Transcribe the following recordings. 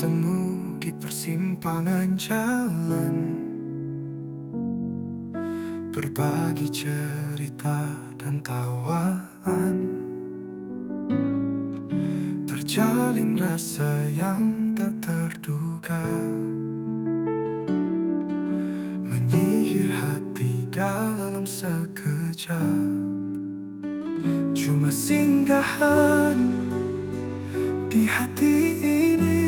bertemu di persimpangan jalan, berbagi cerita dan tawaan, terjalin rasa yang tak terduga, menyihir hati dalam sekejap. Cuma singgahan di hati ini,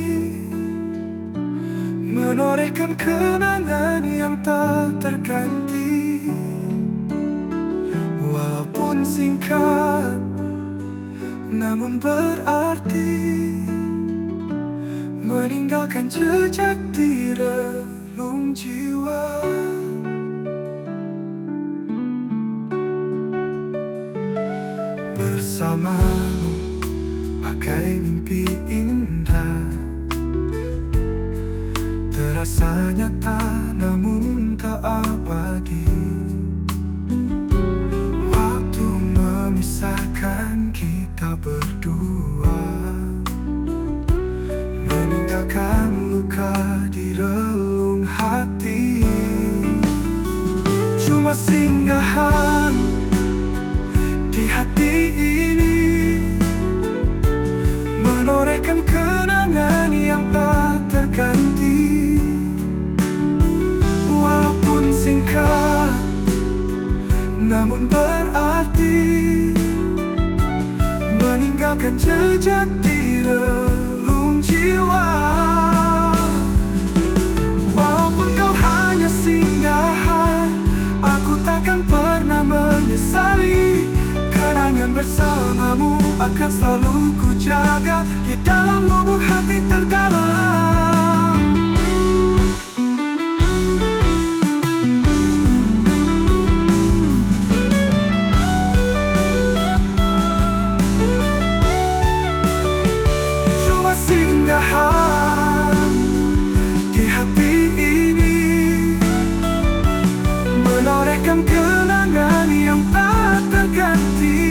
menorehkan kenangan yang tak terganti. Walaupun singkat, namun berarti, meninggalkan jejak di relung jiwa. Bersamamu bagai mimpi indah, terasa nyata namun tak abadi. Waktu memisahkan kita berdua, meninggalkan luka di relung hati. Cuma singgahan di hati ini, menorehkan kenangan yang tak terganti. Walaupun singkat, namun berarti, meninggalkan jejak di relung jiwa. Walaupun kau hanya singgahan, aku takkan pernah menyesali. Kenangan bersamamu akan selalu ku jaga di dalam lubuk hati terdalam. Cuma singgahan di hati ini, menorehkan kenangan yang tak terganti.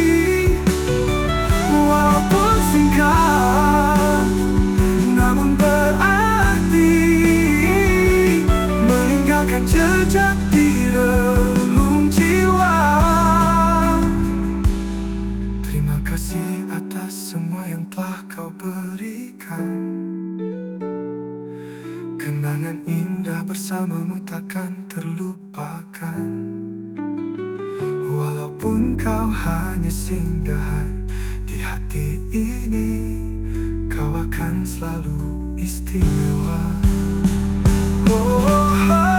Walaupun singkat, namun berarti, meninggalkan jejak di relung jiwa. Terima kasih atas semua yang telah kau berikan. Kenangan indah bersamamu takkan terlupakan. Walaupun kau hanya singgahan di hati ini, kau akan selalu istimewa. Oh, oh, oh.